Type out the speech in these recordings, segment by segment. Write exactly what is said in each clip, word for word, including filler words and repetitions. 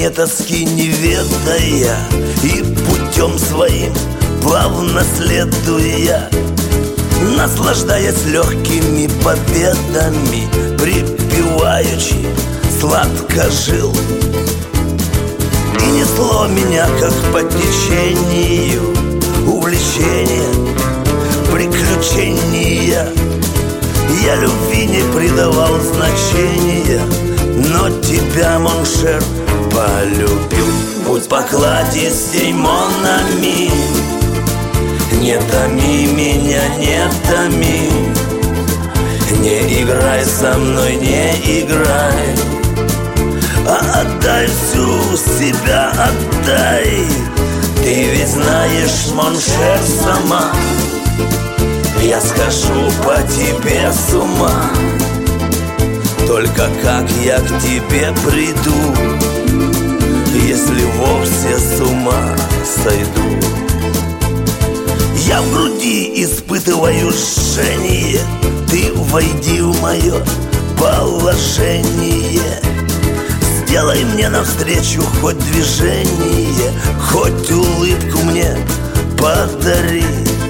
мне тоски не ведая, и путем своим плавно следуя, наслаждаясь легкими победами, припеваючи, сладко жил. И несло меня, как по течению, увлечение, приключения. Я любви не придавал значения, но тебя, моншер, полюбил. Путь покладистей, мон ами, не томи меня, не томи. Не играй со мной, не играй, а отдай всю себя, отдай. Ты ведь знаешь, моншер, сама, я схожу по тебе с ума. Только как я к тебе приду, если вовсе с ума сойду? Я в груди испытываю жжение, ты войди в мое положение. Сделай мне навстречу хоть движение, хоть улыбку мне подари.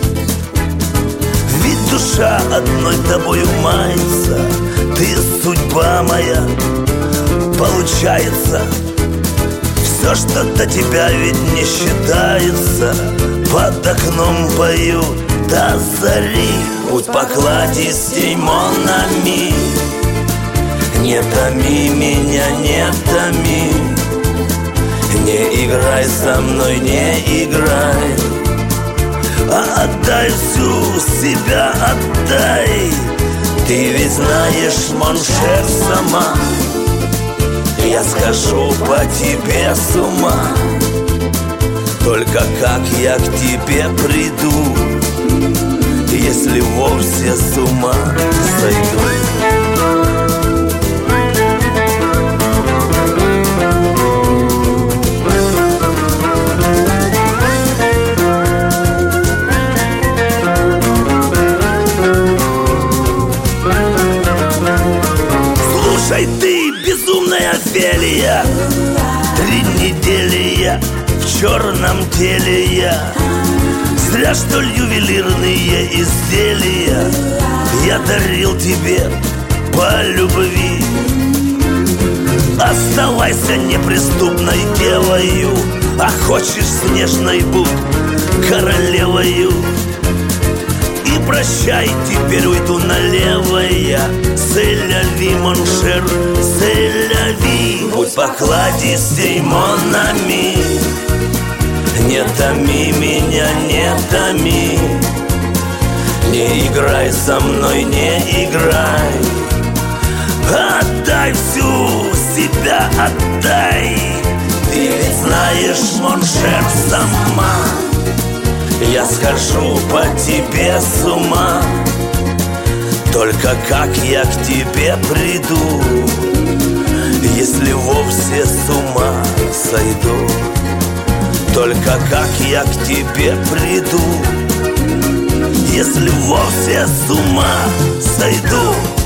Ведь душа одной тобою мается, ты судьба моя, получается. Все, что до тебя ведь не считается, под окном пою до зари. Путь покладистей, мон ами, не томи меня, не томи. Не играй со мной, не играй, а отдай всю себя, отдай. Ты ведь знаешь, моншер, сама, я схожу по тебе с ума. Только как я к тебе приду, если вовсе с ума сойду? Слушай, ты безумная Офелия, три недели я в черном теле я. Зря, что ли, ювелирные изделия я дарил тебе по любви. Оставайся неприступной девою, а хочешь снежной будь королевою. И прощай, теперь уйду налево я. Селяви, моншер, селяви. Путь покладистей, мон ами, не томи меня, не томи. Не играй со мной, не играй, отдай всю себя, отдай. Ты ведь знаешь, моншер, сама, я схожу по тебе с ума. Только как я к тебе приду, если вовсе с ума сойду? Только как я к тебе приду, если вовсе с ума сойду?